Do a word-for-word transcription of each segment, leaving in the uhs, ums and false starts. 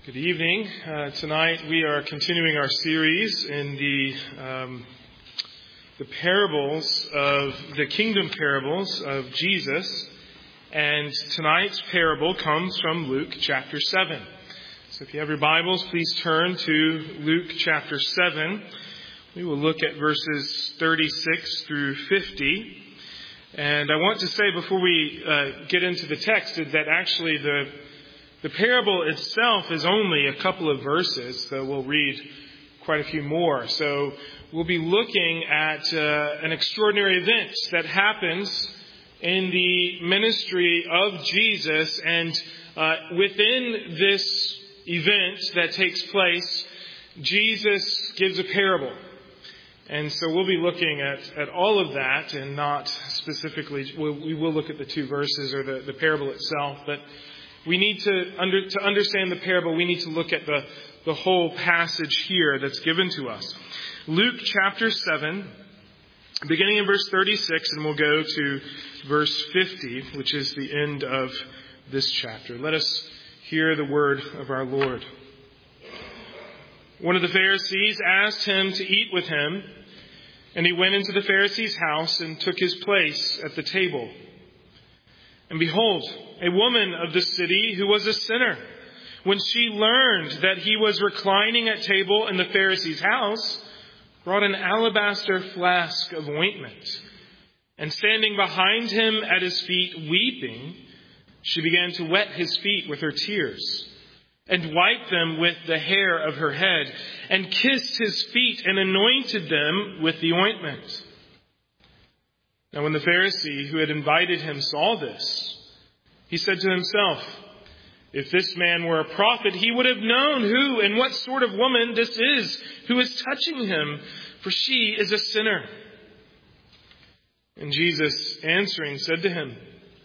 Good evening. Uh, tonight we are continuing our series in the um, the parables of the kingdom parables of Jesus, and tonight's parable comes from Luke chapter seven. So if you have your Bibles, please turn to Luke chapter seven. We will look at verses thirty-six through fifty. And I want to say before we uh, get into the text that actually the The parable itself is only a couple of verses, though we'll read quite a few more. So we'll be looking at uh, an extraordinary event that happens in the ministry of Jesus. And uh, within this event that takes place, Jesus gives a parable. And so we'll be looking at, at all of that and not specifically, we'll, we will look at the two verses or the, the parable itself, but We need to under, to understand the parable, we need to look at the, the whole passage here that's given to us. Luke chapter seven, beginning in verse thirty-six, and we'll go to verse fifty, which is the end of this chapter. Let us hear the word of our Lord. One of the Pharisees asked him to eat with him, and he went into the Pharisee's house and took his place at the table. And behold, a woman of the city who was a sinner, when she learned that he was reclining at table in the Pharisee's house, brought an alabaster flask of ointment. And standing behind him at his feet, weeping, she began to wet his feet with her tears, and wiped them with the hair of her head, and kissed his feet and anointed them with the ointment. Now when the Pharisee who had invited him saw this, he said to himself, if this man were a prophet, he would have known who and what sort of woman this is who is touching him, for she is a sinner. And Jesus answering said to him,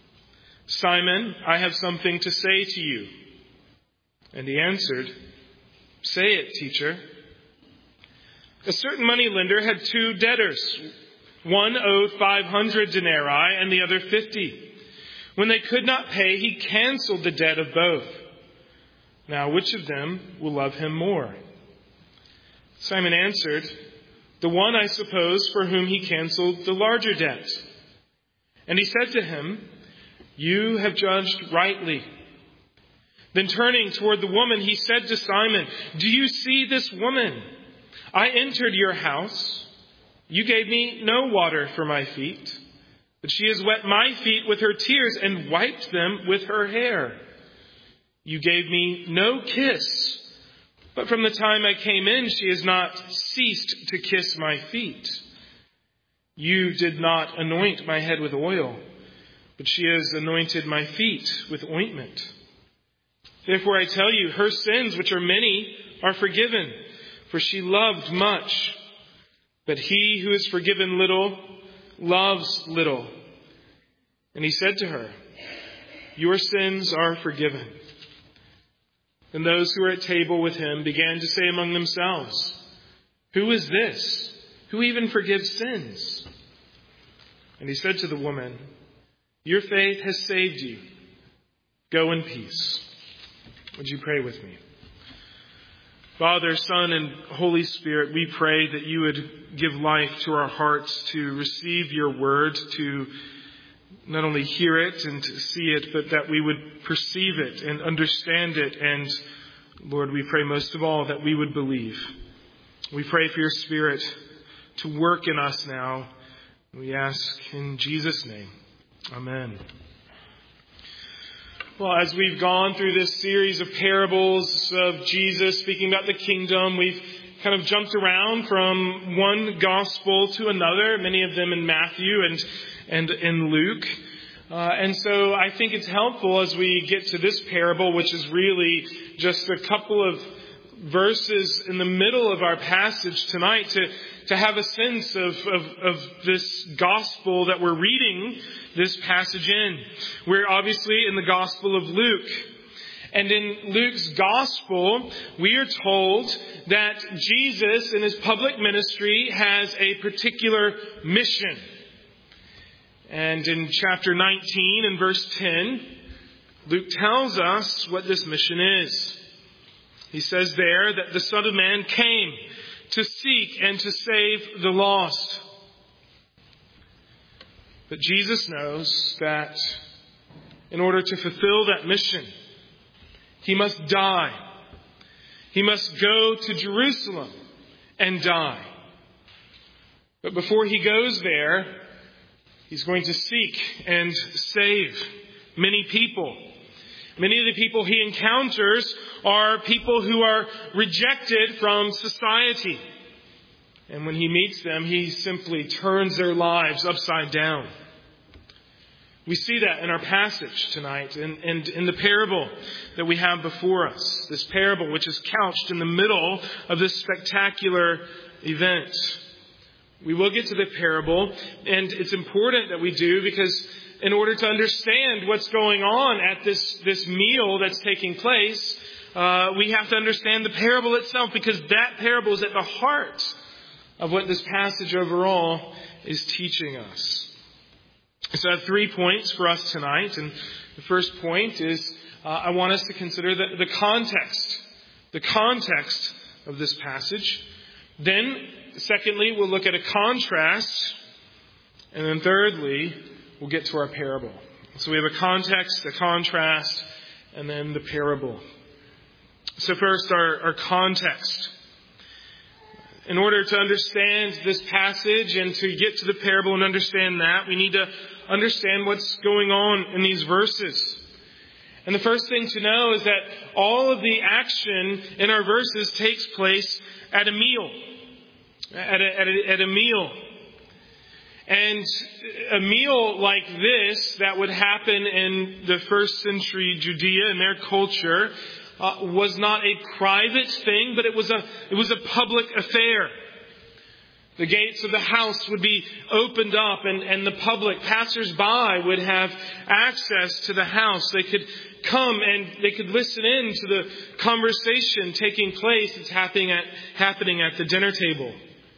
Simon, I have something to say to you. And he answered, say it, teacher. A certain moneylender had two debtors. One owed five hundred denarii and the other fifty. When they could not pay, he canceled the debt of both. Now, which of them will love him more? Simon answered, the one, I suppose, for whom he canceled the larger debt. And he said to him, you have judged rightly. Then turning toward the woman, he said to Simon, do you see this woman? I entered your house. You gave me no water for my feet, but she has wet my feet with her tears and wiped them with her hair. You gave me no kiss, but from the time I came in, she has not ceased to kiss my feet. You did not anoint my head with oil, but she has anointed my feet with ointment. Therefore I tell you, her sins, which are many, are forgiven, for she loved much. But he who is forgiven little loves little. And he said to her, your sins are forgiven. And those who were at table with him began to say among themselves, who is this who even forgives sins? And he said to the woman, your faith has saved you. Go in peace. Would you pray with me? Father, Son, and Holy Spirit, we pray that you would give life to our hearts to receive your word, to not only hear it and to see it, but that we would perceive it and understand it. And Lord, we pray most of all that we would believe. We pray for your Spirit to work in us now. We ask in Jesus' name. Amen. Well, as we've gone through this series of parables of Jesus speaking about the kingdom, we've kind of jumped around from one gospel to another, many of them in Matthew and and in Luke. Uh, and so I think it's helpful as we get to this parable, which is really just a couple of verses in the middle of our passage tonight, to to have a sense of, of, of this gospel that we're reading this passage in. We're obviously in the Gospel of Luke. And in Luke's Gospel, we are told that Jesus in his public ministry has a particular mission. And in chapter nineteen and verse ten, Luke tells us what this mission is. He says there that the Son of Man came to seek and to save the lost. But Jesus knows that in order to fulfill that mission, He must die. He must go to Jerusalem and die. But before He goes there, He's going to seek and save many people. Many of the people He encounters are people who are rejected from society. And when He meets them, He simply turns their lives upside down. We see that in our passage tonight and, and in the parable that we have before us. This parable which is couched in the middle of this spectacular event. We will get to the parable, and it's important that we do because in order to understand what's going on at this, this meal that's taking place, uh, we have to understand the parable itself, because that parable is at the heart of what this passage overall is teaching us. So I have three points for us tonight. And the first point is uh, I want us to consider the, the context, the context of this passage. Then, secondly, we'll look at a contrast. And then thirdly, we'll get to our parable. So we have a context, a contrast, and then the parable. So first, our, our context. In order to understand this passage and to get to the parable and understand that, we need to understand what's going on in these verses. And the first thing to know is that all of the action in our verses takes place at a meal. At a, at a, at a meal. And a meal like this that would happen in the first century Judea in their culture uh, was not a private thing, but it was a it was a public affair. The gates of the house would be opened up, and, and the public, passers-by, would have access to the house. They could come and they could listen in to the conversation taking place that's happening at happening at the dinner table.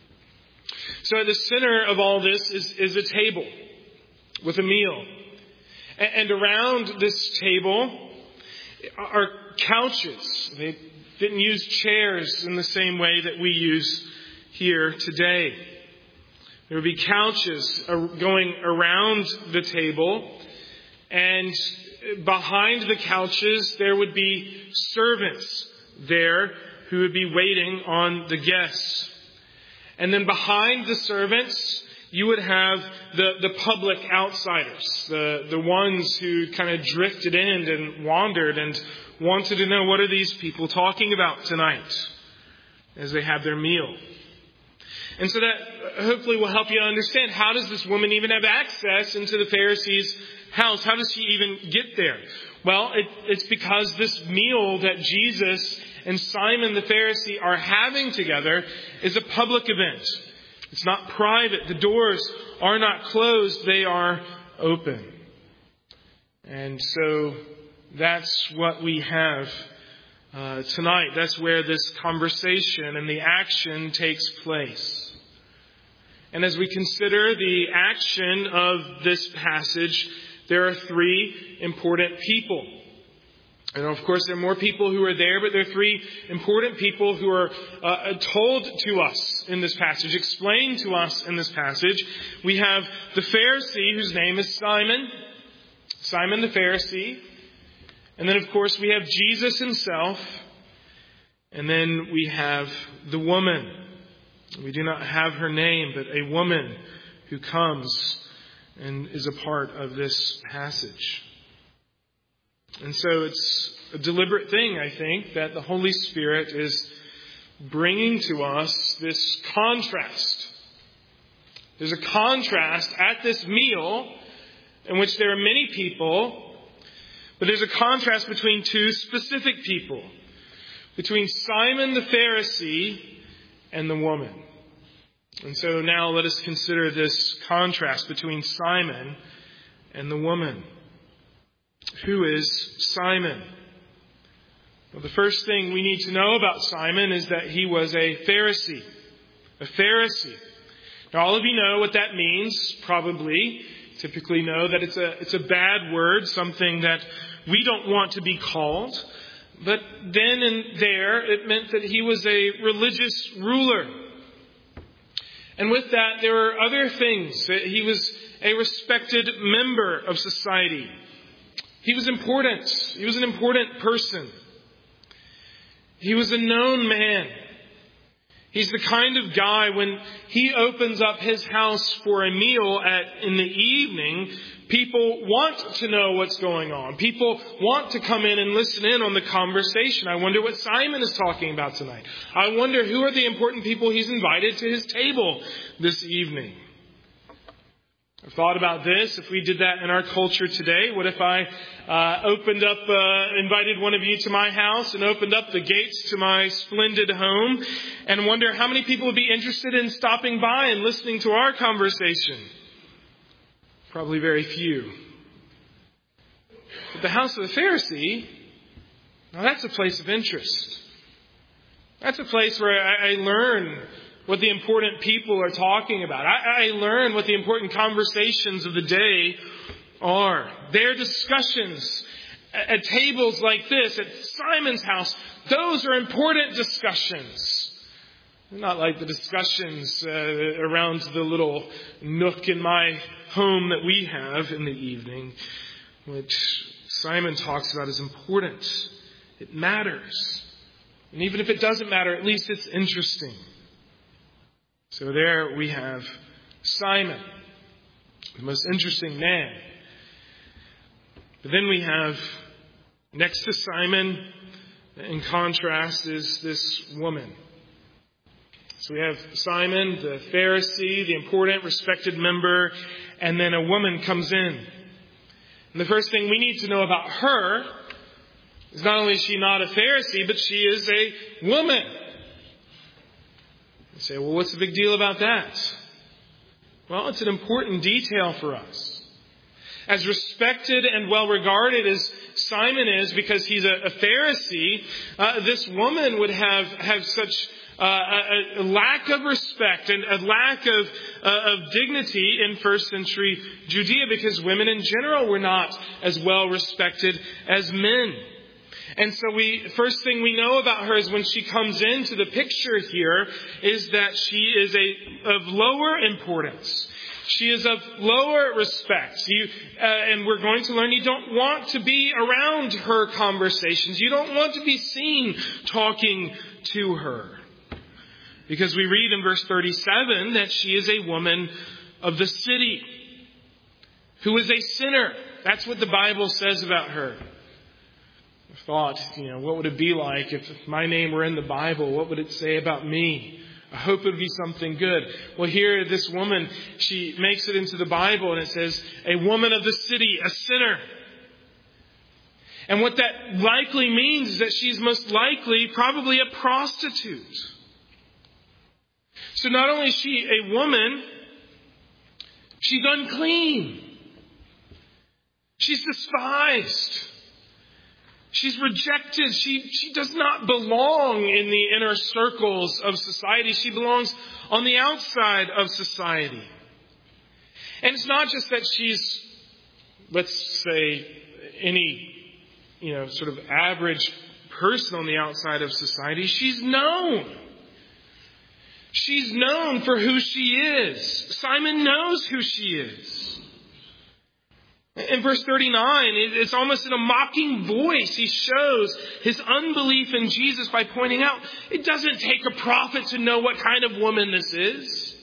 So at the center of all this is, is a table with a meal. And around this table are couches. They didn't use chairs in the same way that we use here today. There would be couches going around the table. And behind the couches there would be servants there who would be waiting on the guests. And then behind the servants, you would have the, the public outsiders, the, the ones who kind of drifted in and wandered and wanted to know, what are these people talking about tonight as they have their meal. And so that hopefully will help you understand, how does this woman even have access into the Pharisees' house? How does she even get there? Well, it, it's because this meal that Jesus and Simon the Pharisee are having together is a public event. It's not private. The doors are not closed. They are open. And so that's what we have uh, tonight. That's where this conversation and the action takes place. And as we consider the action of this passage, there are three important people. And of course, there are more people who are there, but there are three important people who are uh, told to us in this passage, explained to us in this passage. We have the Pharisee, whose name is Simon, Simon the Pharisee. And then, of course, we have Jesus himself. And then we have the woman. We do not have her name, but a woman who comes and is a part of this passage. And so it's a deliberate thing, I think, that the Holy Spirit is bringing to us this contrast. There's a contrast at this meal in which there are many people, but there's a contrast between two specific people, between Simon the Pharisee and the woman. And so now let us consider this contrast between Simon and the woman. Who is Simon? Well, the first thing we need to know about Simon is that he was a Pharisee. A Pharisee. Now, all of you know what that means, probably. Typically know that it's a, it's a bad word, something that we don't want to be called. But then and there, it meant that he was a religious ruler. And with that, there were other things. He was a respected member of society. He was important. He was an important person. He was a known man. He's the kind of guy, when he opens up his house for a meal at in the evening, people want to know what's going on. People want to come in and listen in on the conversation. I wonder what Simon is talking about tonight. I wonder who are the important people he's invited to his table this evening. I've thought about this. If we did that in our culture today, what if I uh, opened up, uh, invited one of you to my house and opened up the gates to my splendid home, and wonder how many people would be interested in stopping by and listening to our conversation? Probably very few. But the house of the Pharisee, now that's a place of interest. That's a place where I, I learn what the important people are talking about. I, I learn what the important conversations of the day are. Their discussions at, at tables like this, at Simon's house, those are important discussions. Not like the discussions uh, around the little nook in my home that we have in the evening, which Simon talks about is important. It matters. And even if it doesn't matter, at least it's interesting. So there we have Simon, the most interesting man. But then we have, next to Simon, in contrast, is this woman. So we have Simon, the Pharisee, the important, respected member, and then a woman comes in. And the first thing we need to know about her is not only is she not a Pharisee, but she is a woman. You say, well, what's the big deal about that? Well, it's an important detail for us. As respected and well regarded as Simon is, because he's a, a Pharisee, uh, this woman would have, have such uh, a, a lack of respect and a lack of, uh, of dignity in first century Judea, because women in general were not as well respected as men. And so we, first thing we know about her is when she comes into the picture here is that she is a, of lower importance. She is of lower respect. You, uh, and we're going to learn you don't want to be around her conversations. You don't want to be seen talking to her. Because we read in verse thirty-seven that she is a woman of the city who is a sinner. That's what the Bible says about her. I thought, you know, what would it be like if my name were in the Bible? What would it say about me? I hope it would be something good. Well, here, this woman, she makes it into the Bible and it says, a woman of the city, a sinner. And what that likely means is that she's most likely probably a prostitute. So not only is she a woman, she's unclean. She's despised. She's rejected. She, she does not belong in the inner circles of society. She belongs on the outside of society. And it's not just that she's, let's say, any, you know, sort of average person on the outside of society. She's known. She's known for who she is. Simon knows who she is. In verse thirty-nine, it's almost in a mocking voice. He shows his unbelief in Jesus by pointing out, it doesn't take a prophet to know what kind of woman this is.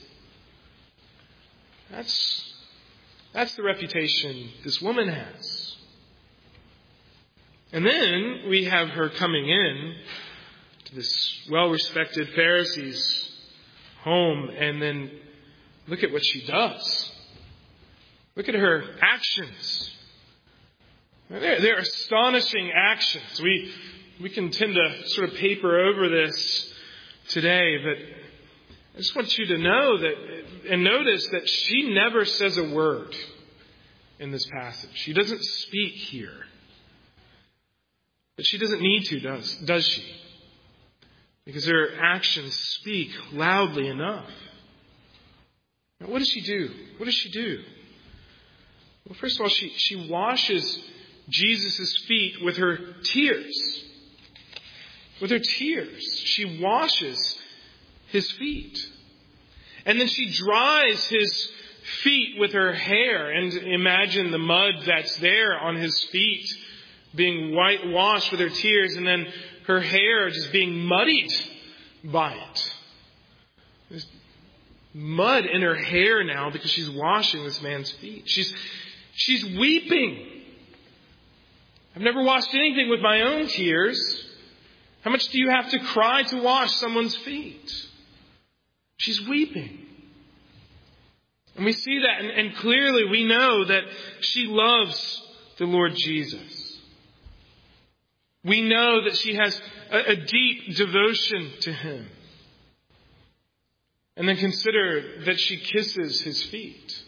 That's, that's the reputation this woman has. And then we have her coming in to this well-respected Pharisee's home, and then look at what she does. Look at her actions. They're, they're astonishing actions. We we can tend to sort of paper over this today, but I just want you to know that and notice that she never says a word in this passage. She doesn't speak here. But she doesn't need to, does, does she? Because her actions speak loudly enough. Now, what does she do? What does she do? Well, first of all, she, she washes Jesus' feet with her tears. with her tears. She washes his feet. And then she dries his feet with her hair. And imagine the mud that's there on his feet being whitewashed with her tears, and then her hair just being muddied by it. There's mud in her hair now because she's washing this man's feet. She's, she's weeping. I've never washed anything with my own tears. How much do you have to cry to wash someone's feet? She's weeping. And we see that, and, and clearly we know that she loves the Lord Jesus. We know that she has a, a deep devotion to him. And then consider that she kisses his feet.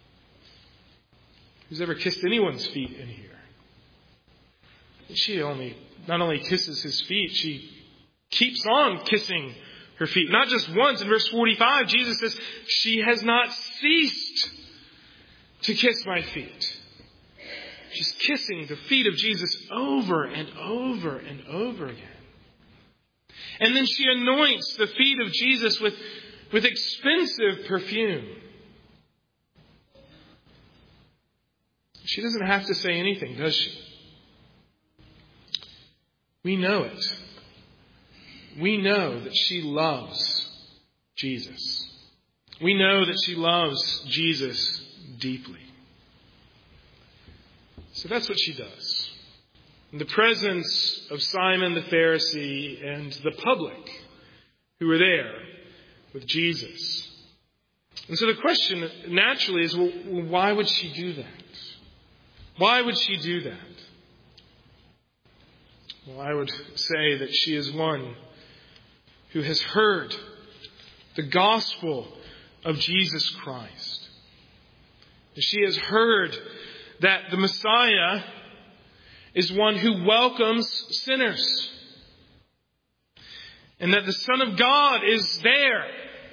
Who's ever kissed anyone's feet in here? She only not only kisses his feet, she keeps on kissing her feet. Not just once. In verse forty-five, Jesus says, she has not ceased to kiss my feet. She's kissing the feet of Jesus over and over and over again. And then she anoints the feet of Jesus with, with expensive perfume. She doesn't have to say anything, does she? We know it. We know that she loves Jesus. We know that she loves Jesus deeply. So that's what she does. In the presence of Simon the Pharisee and the public who were there with Jesus. And so the question naturally is, well, why would she do that? Why would she do that? Well, I would say that she is one who has heard the gospel of Jesus Christ. She has heard that the Messiah is one who welcomes sinners. And that the Son of God is there.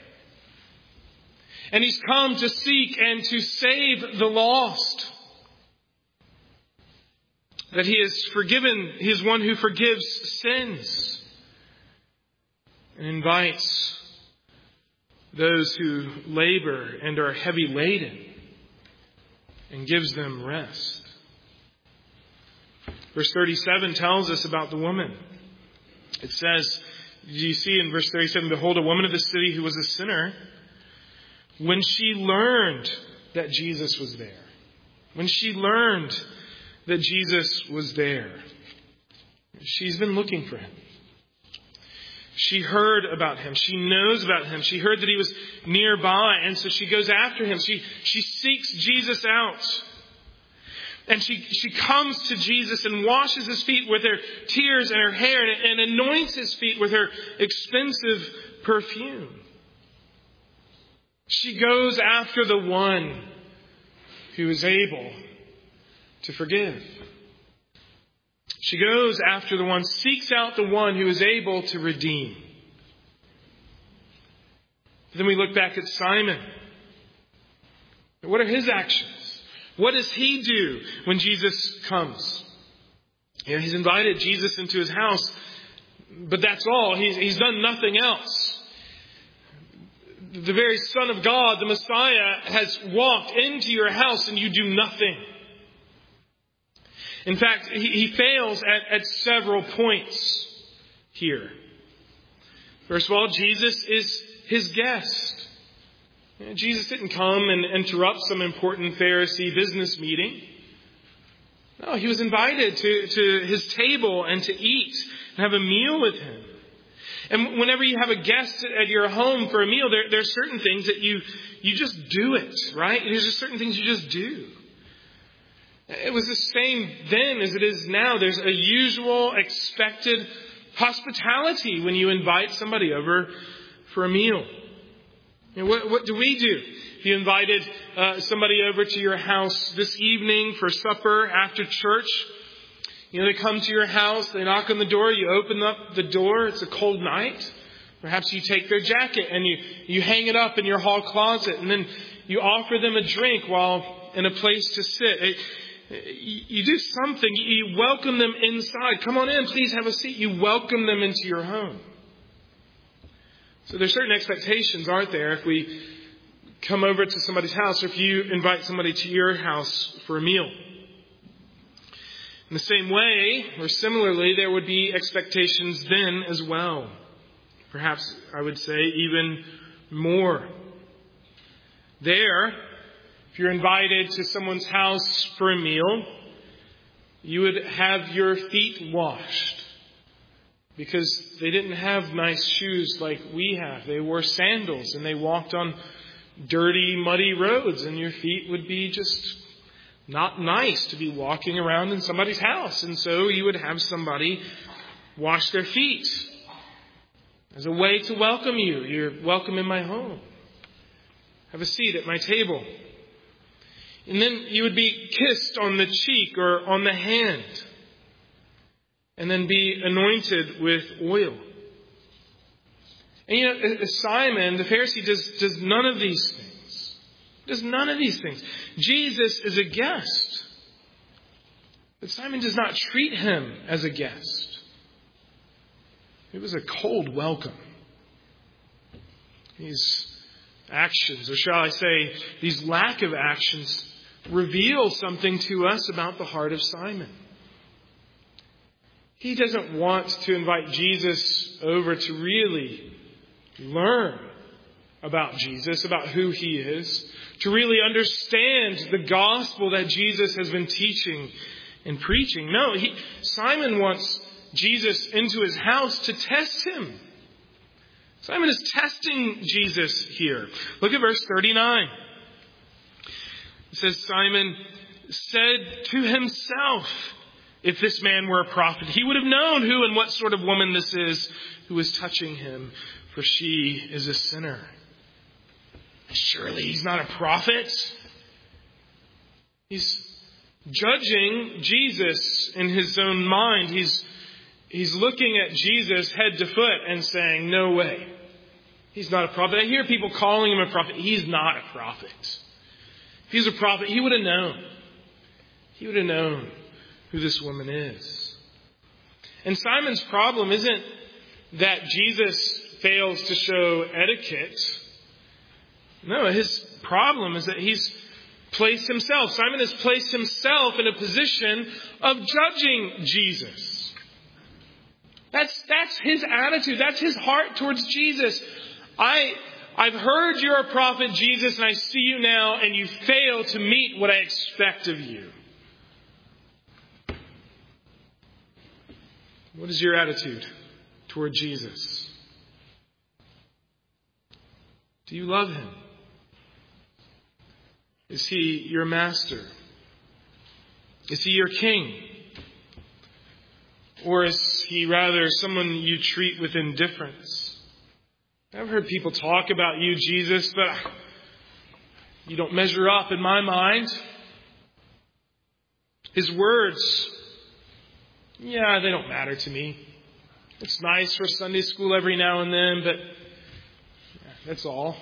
And he's come to seek and to save the lost. That he is forgiven, he is one who forgives sins. And invites those who labor and are heavy laden. And gives them rest. Verse thirty-seven tells us about the woman. It says, you see in verse thirty-seven, behold, a woman of the city who was a sinner, when she learned that Jesus was there. When she learned that Jesus was there. She's been looking for him. She heard about him. She knows about him. She heard that he was nearby. And so she goes after him. She, she seeks Jesus out. And she, she comes to Jesus and washes his feet with her tears and her hair and, and anoints his feet with her expensive perfume. She goes after the one who is able to forgive. She goes after the one, seeks out the one who is able to redeem. Then we look back at Simon. What are his actions? What does he do when Jesus comes? You know, he's invited Jesus into his house, but that's all. He's, he's done nothing else. The very Son of God, the Messiah, has walked into your house and you do nothing. In fact, he, he fails at, at several points here. First of all, Jesus is his guest. Jesus didn't come and interrupt some important Pharisee business meeting. No, he was invited to, to his table and to eat and have a meal with him. And whenever you have a guest at your home for a meal, there, there are certain things that you, you just do it, right? There's just certain things you just do. It was the same then as it is now. There's a usual expected hospitality when you invite somebody over for a meal. You know, what, what do we do? If you invited uh, somebody over to your house this evening for supper after church, you know, they come to your house, they knock on the door, you open up the door, it's a cold night. Perhaps you take their jacket and you, you hang it up in your hall closet, and then you offer them a drink while in a place to sit. It, You do something. You welcome them inside. Come on in, please have a seat. You welcome them into your home. So there's certain expectations, aren't there, if we come over to somebody's house or if you invite somebody to your house for a meal. In the same way, or similarly, there would be expectations then as well. Perhaps I would say even more. There, if you're invited to someone's house for a meal, you would have your feet washed because they didn't have nice shoes like we have. They wore sandals and they walked on dirty, muddy roads, and your feet would be just not nice to be walking around in somebody's house. And so you would have somebody wash their feet as a way to welcome you. You're welcome in my home. Have a seat at my table. And then you would be kissed on the cheek or on the hand. And then be anointed with oil. And you know, Simon, the Pharisee, does, does none of these things. Does none of these things. Jesus is a guest. But Simon does not treat him as a guest. It was a cold welcome. These actions, or shall I say, these lack of actions, reveal something to us about the heart of Simon. He doesn't want to invite Jesus over to really learn about Jesus, about who he is, to really understand the gospel that Jesus has been teaching and preaching. No, he, Simon wants Jesus into his house to test him. Simon is testing Jesus here. Look at verse thirty-nine. It says, Simon said to himself, if this man were a prophet, he would have known who and what sort of woman this is who is touching him, for she is a sinner. Surely he's not a prophet. He's judging Jesus in his own mind. He's, he's looking at Jesus head to foot and saying, no way. He's not a prophet. I hear people calling him a prophet. He's not a prophet. If he's a prophet, he would have known. He would have known who this woman is. And Simon's problem isn't that Jesus fails to show etiquette. No, his problem is that he's placed himself. Simon has placed himself in a position of judging Jesus. That's, that's his attitude. That's his heart towards Jesus. I, I've heard you're a prophet, Jesus, and I see you now, and you fail to meet what I expect of you. What is your attitude toward Jesus? Do you love him? Is he your master? Is he your king? Or is he rather someone you treat with indifference? I've heard people talk about you, Jesus, but you don't measure up in my mind. His words, yeah, they don't matter to me. It's nice for Sunday school every now and then, but that's all.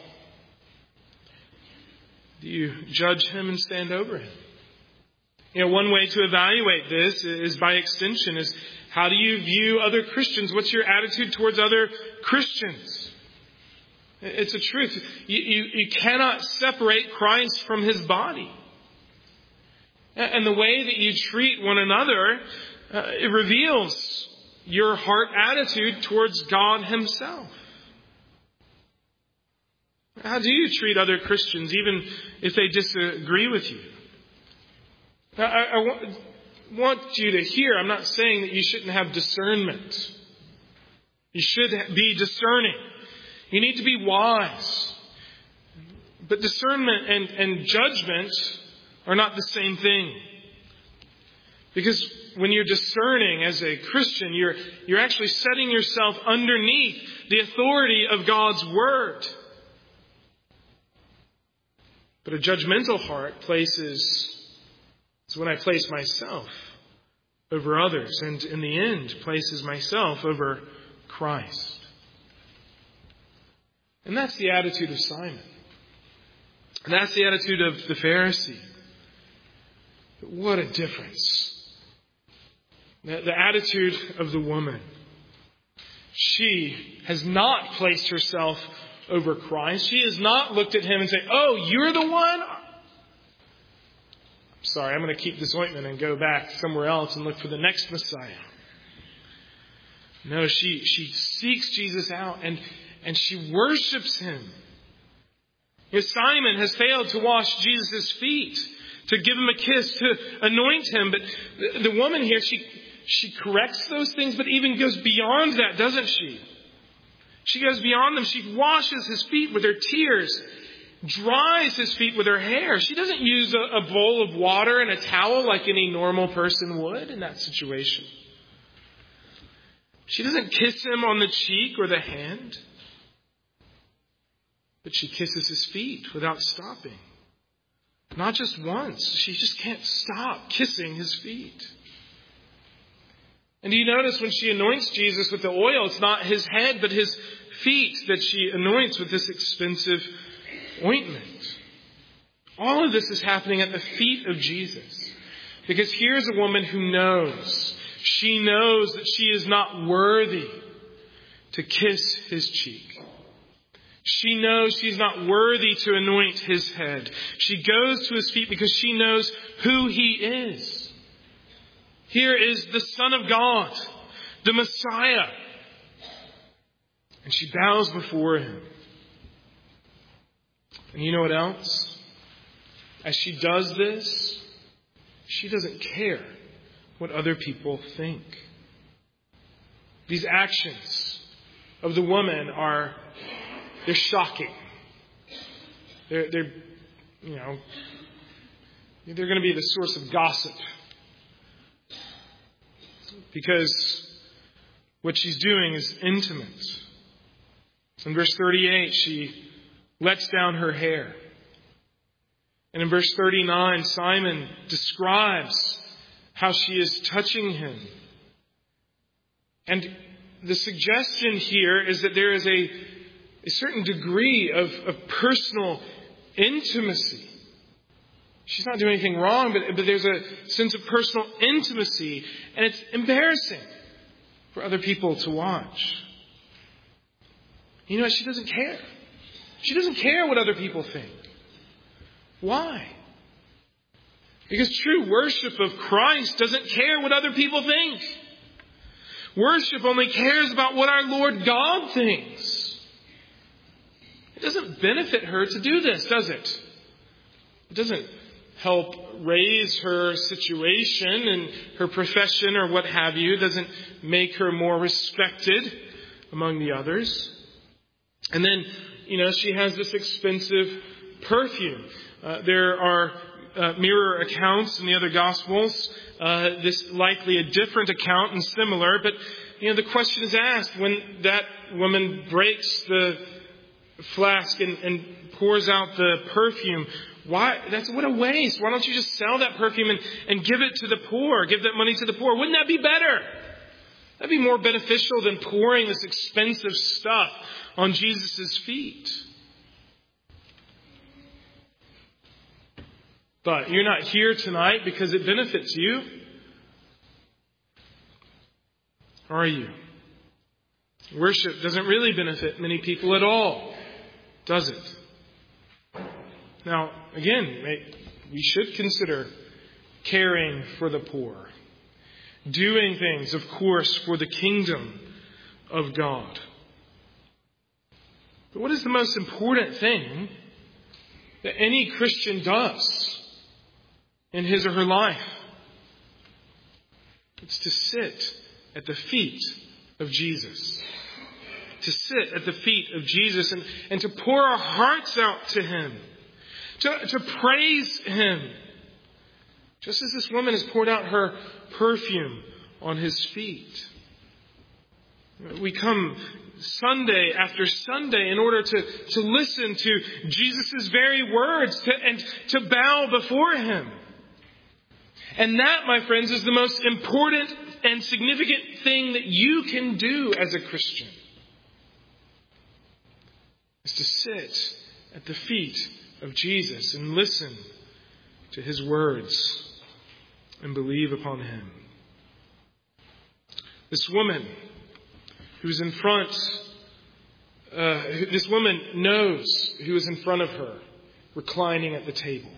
Do you judge him and stand over him? You know, one way to evaluate this is by extension is how do you view other Christians? What's your attitude towards other Christians? It's a truth. You, you, you cannot separate Christ from his body. And the way that you treat one another, uh, it reveals your heart attitude towards God himself. How do you treat other Christians, even if they disagree with you? I, I want, want you to hear, I'm not saying that you shouldn't have discernment. You should be discerning. You need to be wise. But discernment and, and judgment are not the same thing. Because when you're discerning as a Christian, you're, you're actually setting yourself underneath the authority of God's Word. But a judgmental heart places, is when I place myself over others, and in the end places myself over Christ. And that's the attitude of Simon. And that's the attitude of the Pharisee. But what a difference. The, the attitude of the woman. She has not placed herself over Christ. She has not looked at him and said, oh, you're the one? Sorry, I'm going to keep this ointment and go back somewhere else and look for the next Messiah. No, she, she seeks Jesus out and, and she worships him. You know, Simon has failed to wash Jesus' feet, to give him a kiss, to anoint him. But the, the woman here, she, she corrects those things, but even goes beyond that, doesn't she? She goes beyond them. She washes his feet with her tears, dries his feet with her hair. She doesn't use a, a bowl of water and a towel like any normal person would in that situation. She doesn't kiss him on the cheek or the hand, but she kisses his feet without stopping. Not just once. She just can't stop kissing his feet. And do you notice when she anoints Jesus with the oil, it's not his head, but his feet that she anoints with this expensive ointment. All of this is happening at the feet of Jesus. Because here's a woman who knows. She knows that she is not worthy to kiss his cheek. She knows she's not worthy to anoint his head. She goes to his feet because she knows who he is. Here is the Son of God, the Messiah. And she bows before him. And you know what else? As she does this, she doesn't care what other people think. These actions of the woman are, they're shocking. They're, they're, you know, they're going to be the source of gossip. Because what she's doing is intimate. In verse thirty-eight, she lets down her hair. And in verse thirty-nine, Simon describes how she is touching him. And the suggestion here is that there is a, a certain degree of, of personal intimacy. She's not doing anything wrong, but, but there's a sense of personal intimacy. And it's embarrassing for other people to watch. You know, she doesn't care. She doesn't care what other people think. Why? Because true worship of Christ doesn't care what other people think. Worship only cares about what our Lord God thinks. It doesn't benefit her to do this, does it? It doesn't help raise her situation and her profession or what have you. It doesn't make her more respected among the others. And then, you know, she has this expensive perfume. Uh, there are uh, mirror accounts in the other Gospels. Uh, this likely a different account and similar. But, you know, the question is asked when that woman breaks the flask and, and pours out the perfume. Why? That's what a waste. Why don't you just sell that perfume and, and give it to the poor? Give that money to the poor. Wouldn't that be better? That'd be more beneficial than pouring this expensive stuff on Jesus' feet. But you're not here tonight because it benefits you. Are you? Worship doesn't really benefit many people at all, does it? Now, again, we should consider caring for the poor. Doing things, of course, for the kingdom of God. But what is the most important thing that any Christian does in his or her life? It's to sit at the feet of Jesus. To sit at the feet of Jesus and, and to pour our hearts out to him. To, to praise him. Just as this woman has poured out her perfume on his feet. We come Sunday after Sunday in order to, to listen to Jesus' very words to, and to bow before him. And that, my friends, is the most important and significant thing that you can do as a Christian. Is to sit at the feet of Jesus and listen to his words. and believe upon him. This woman who's in front, uh, this woman knows who is in front of her, reclining at the table.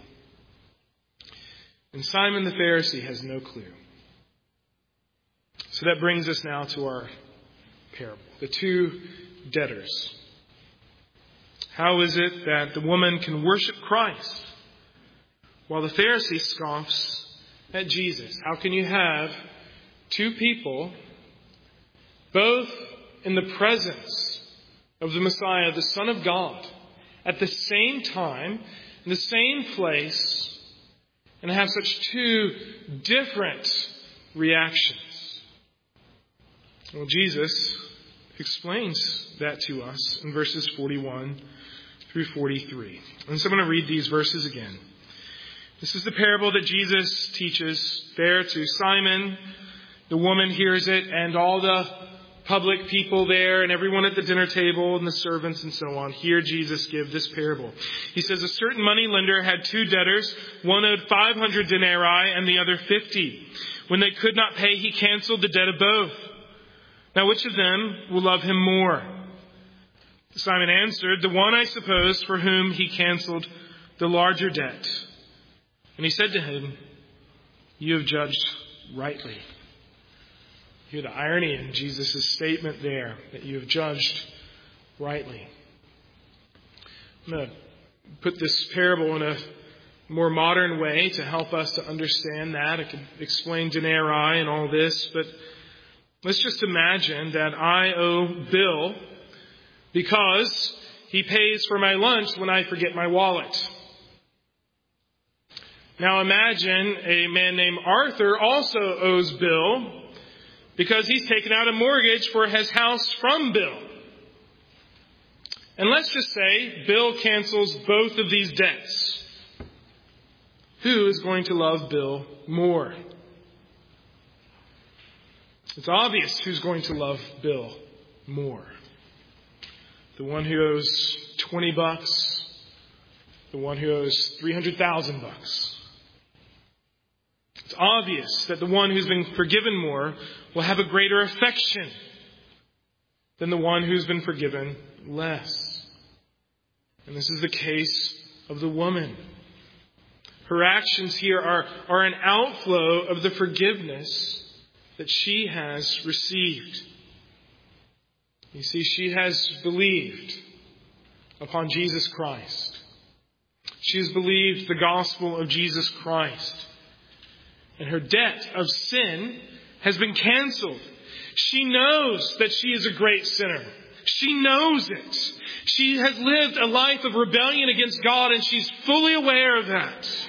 And Simon the Pharisee has no clue. So that brings us now to our parable, the two debtors. How is it that the woman can worship Christ while the Pharisee scoffs at Jesus? How can you have two people both in the presence of the Messiah, the Son of God, at the same time, in the same place, and have such two different reactions? Well, Jesus explains that to us in verses forty-one through forty-three. And so I'm going to read these verses again. This is the parable that Jesus teaches there to Simon. The woman hears it, and all the public people there, and everyone at the dinner table, and the servants, and so on, hear Jesus give this parable. He says, a certain money lender had two debtors. One owed five hundred denarii, and the other fifty. When they could not pay, he canceled the debt of both. Now, which of them will love him more? Simon answered, the one, I suppose, for whom he canceled the larger debt. And he said to him, you have judged rightly. You hear the irony in Jesus' statement there, that you have judged rightly. I'm going to put this parable in a more modern way to help us to understand that. I could explain denarii and all this, but let's just imagine that I owe Bill because he pays for my lunch when I forget my wallet. Now imagine a man named Arthur also owes Bill because he's taken out a mortgage for his house from Bill. And let's just say Bill cancels both of these debts. Who is going to love Bill more? It's obvious who's going to love Bill more. The one who owes twenty bucks, the one who owes three hundred thousand bucks. It's obvious that the one who's been forgiven more will have a greater affection than the one who's been forgiven less. And this is the case of the woman. Her actions here are, are an outflow of the forgiveness that she has received. You see, she has believed upon Jesus Christ. She has believed the gospel of Jesus Christ. And her debt of sin has been canceled. She knows that she is a great sinner. She knows it. She has lived a life of rebellion against God, and she's fully aware of that.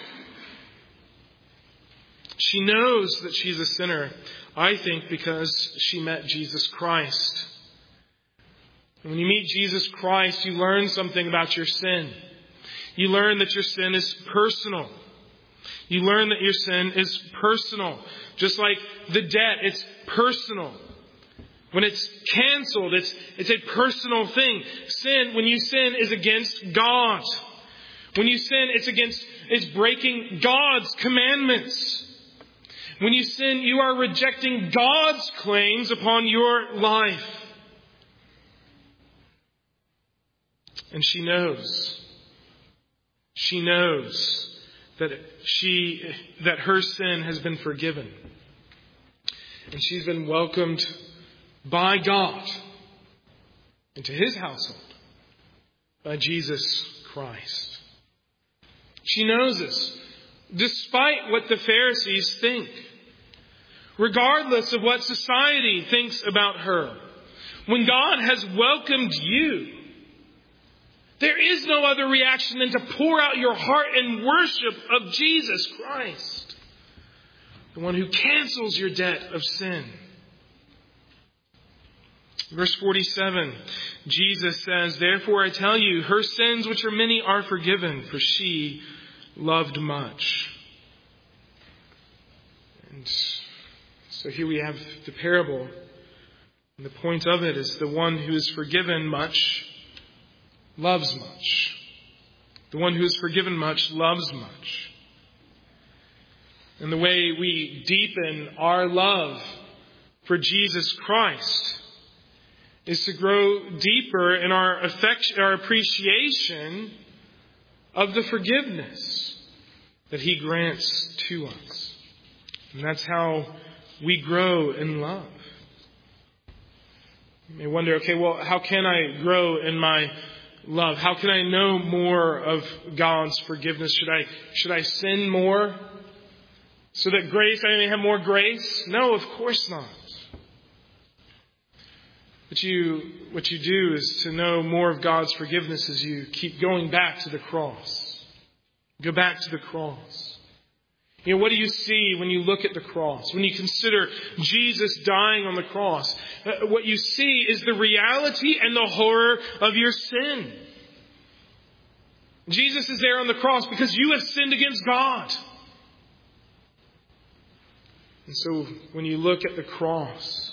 She knows that she's a sinner, I think, because she met Jesus Christ. When you meet Jesus Christ, you learn something about your sin. You learn that your sin is personal. You learn that your sin is personal. Just like the debt, it's personal. When it's canceled, it's, it's a personal thing. Sin, when you sin, is against God. When you sin, it's against, it's breaking God's commandments. When you sin, you are rejecting God's claims upon your life. And she knows. She knows that she, that her sin has been forgiven. And she's been welcomed by God into his household by Jesus Christ. She knows this, despite what the Pharisees think, regardless of what society thinks about her. When God has welcomed you, there is no other reaction than to pour out your heart in worship of Jesus Christ, the one who cancels your debt of sin. Verse forty-seven, Jesus says, therefore I tell you, her sins, which are many, are forgiven, for she loved much. And so here we have the parable. And the point of it is the one who is forgiven much loves much. The one who is forgiven much loves much. And the way we deepen our love for Jesus Christ is to grow deeper in our affection, our appreciation of the forgiveness that He grants to us. And that's how we grow in love. You may wonder, okay, well, how can I grow in my love? How can I know more of God's forgiveness? Should I, should I sin more so that grace, I may have more grace? No, of course not. What you, what you do is to know more of God's forgiveness as you keep going back to the cross. Go back to the cross. You know, what do you see when you look at the cross? When you consider Jesus dying on the cross, what you see is the reality and the horror of your sin. Jesus is there on the cross because you have sinned against God. And so when you look at the cross,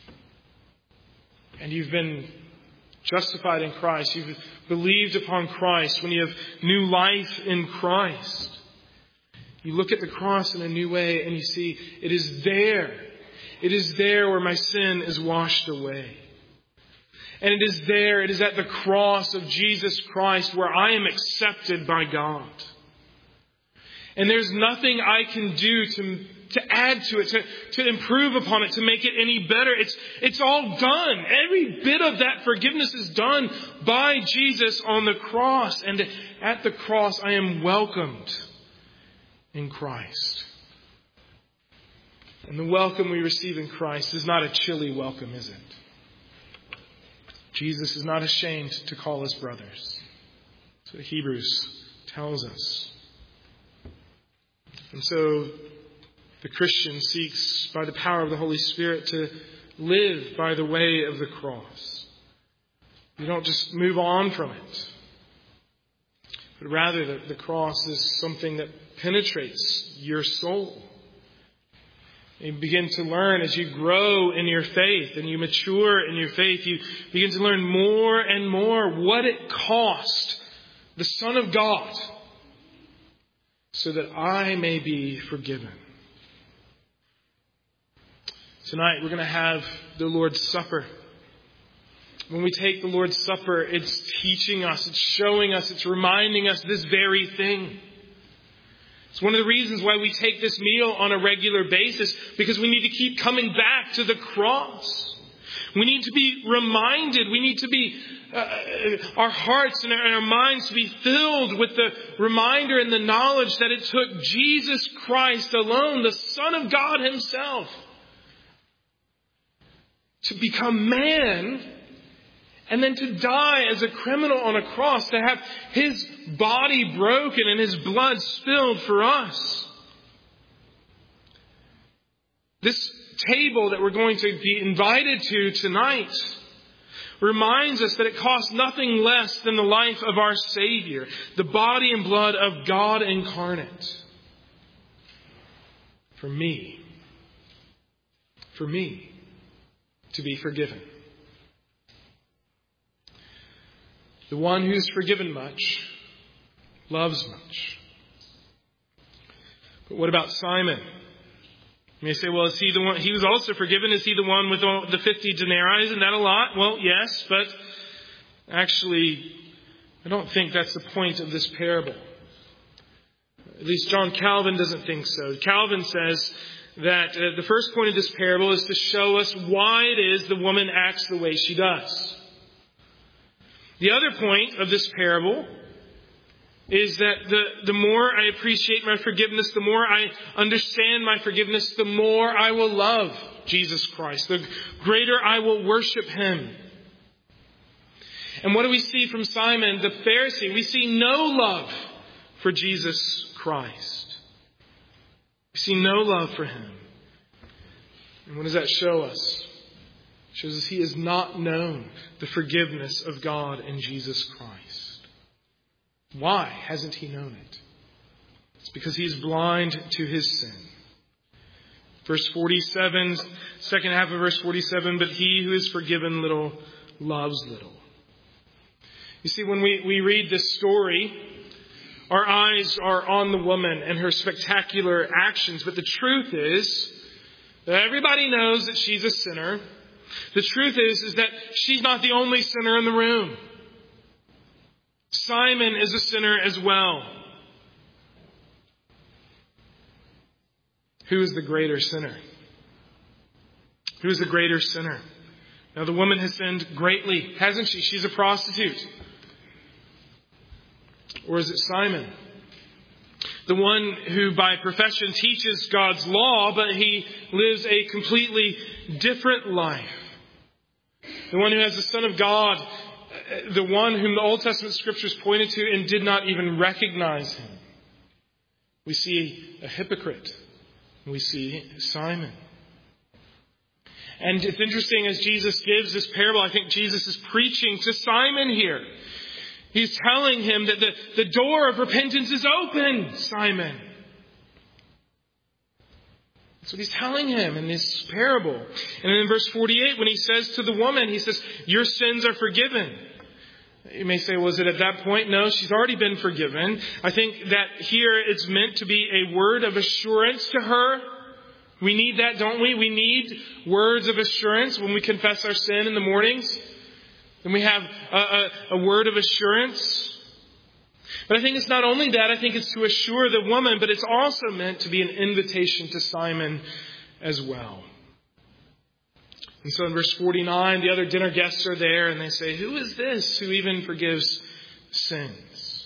and you've been justified in Christ, you've believed upon Christ, when you have new life in Christ, you look at the cross in a new way and you see it is there. It is there where my sin is washed away. And it is there, it is at the cross of Jesus Christ where I am accepted by God. And there's nothing I can do to, to add to it, to, to improve upon it, to make it any better. It's, it's all done. Every bit of that forgiveness is done by Jesus on the cross. And at the cross, I am welcomed in Christ. And the welcome we receive in Christ is not a chilly welcome, is it? Jesus is not ashamed to call us brothers. That's what Hebrews tells us. And so the Christian seeks, by the power of the Holy Spirit, to live by the way of the cross. You don't just move on from it, but rather the, the cross is something that penetrates your soul. You begin to learn as you grow in your faith and you mature in your faith, you begin to learn more and more what it cost the Son of God so that I may be forgiven. Tonight we're going to have the Lord's Supper. When we take the Lord's Supper, it's teaching us, it's showing us, it's reminding us this very thing. It's one of the reasons why we take this meal on a regular basis, because we need to keep coming back to the cross. We need to be reminded, we need to be, uh, our hearts and our, and our minds to be filled with the reminder and the knowledge that it took Jesus Christ alone, the Son of God Himself, to become man and then to die as a criminal on a cross, to have His body broken and His blood spilled for us. This table that we're going to be invited to tonight reminds us that it costs nothing less than the life of our Savior, the body and blood of God incarnate. For me, for me to be forgiven. The one who's forgiven much loves much. But what about Simon? You may say, well, is he the one? He was also forgiven. Is he the one with all the fifty denarii? Isn't that a lot? Well, yes, but actually, I don't think that's the point of this parable. At least John Calvin doesn't think so. Calvin says that uh, the first point of this parable is to show us why it is the woman acts the way she does. The other point of this parable is that the, the more I appreciate my forgiveness, the more I understand my forgiveness, the more I will love Jesus Christ, the greater I will worship Him. And what do we see from Simon the Pharisee? We see no love for Jesus Christ. We see no love for Him. And what does that show us? It shows us he has not known the forgiveness of God in Jesus Christ. Why hasn't he known it? It's because he is blind to his sin. Verse forty-seven, second half of verse forty-seven, but he who is forgiven little loves little. You see, when we, we read this story, Our eyes are on the woman and her spectacular actions. But the truth is that everybody knows that she's a sinner. The truth is, is that she's not the only sinner in the room. Simon is a sinner as well. Who is the greater sinner? Who is the greater sinner? Now, the woman has sinned greatly, hasn't she? She's a prostitute. Or is it Simon? The one who by profession teaches God's law, but he lives a completely different life. The one who has the Son of God, the one whom the Old Testament scriptures pointed to and did not even recognize him. We see a hypocrite. We see Simon. And it's interesting as Jesus gives this parable, I think Jesus is preaching to Simon here. He's telling him that the, the door of repentance is open, Simon. That's what he's telling him in this parable. And then in verse forty-eight, when he says to the woman, he says, your sins are forgiven. You may say, was it at that point? No, she's already been forgiven. I think that here it's meant to be a word of assurance to her. We need that, don't we? We need words of assurance when we confess our sin in the mornings. Then we have a, a, a word of assurance. But I think it's not only that. I think it's to assure the woman, but it's also meant to be an invitation to Simon as well. And so in verse forty-nine, the other dinner guests are there and they say, who is this who even forgives sins?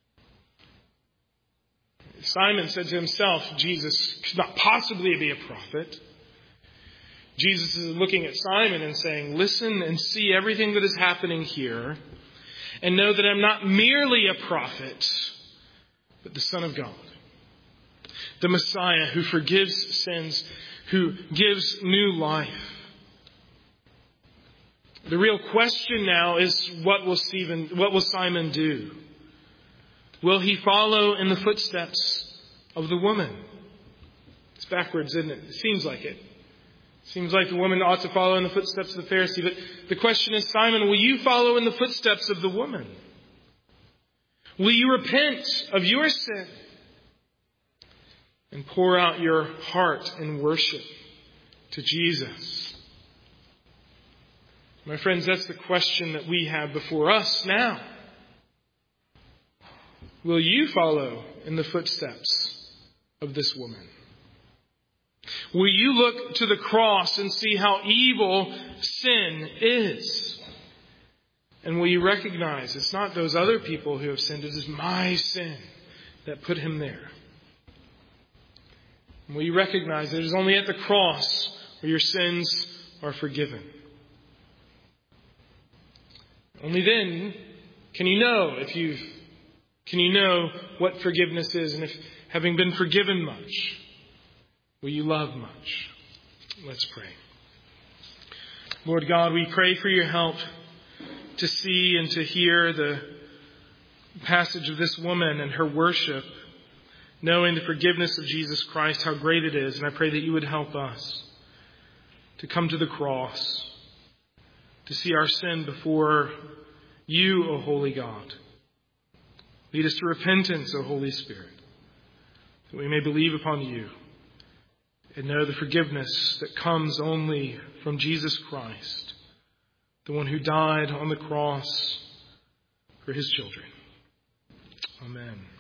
Simon said to himself, Jesus could not possibly be a prophet. Jesus is looking at Simon and saying, listen and see everything that is happening here and know that I'm not merely a prophet, but the Son of God, the Messiah who forgives sins, who gives new life. The real question now is, what will Stephen, what will Simon do? Will he follow in the footsteps of the woman? It's backwards, isn't it? It seems like it. It seems like the woman ought to follow in the footsteps of the Pharisee. But the question is, Simon, will you follow in the footsteps of the woman? Will you repent of your sin and pour out your heart in worship to Jesus? My friends, that's the question that we have before us now. Will you follow in the footsteps of this woman? Will you look to the cross and see how evil sin is? And will you recognize it's not those other people who have sinned, it is my sin that put him there? And will you recognize that it is only at the cross where your sins are forgiven? Only then can you know if you've, can you know what forgiveness is, and if having been forgiven much, will you love much? Let's pray. Lord God, we pray for your help to see and to hear the passage of this woman and her worship, knowing the forgiveness of Jesus Christ, how great it is. And I pray that you would help us to come to the cross, to see our sin before you, O holy God. Lead us to repentance, O Holy Spirit, that we may believe upon you and know the forgiveness that comes only from Jesus Christ, the one who died on the cross for his children. Amen.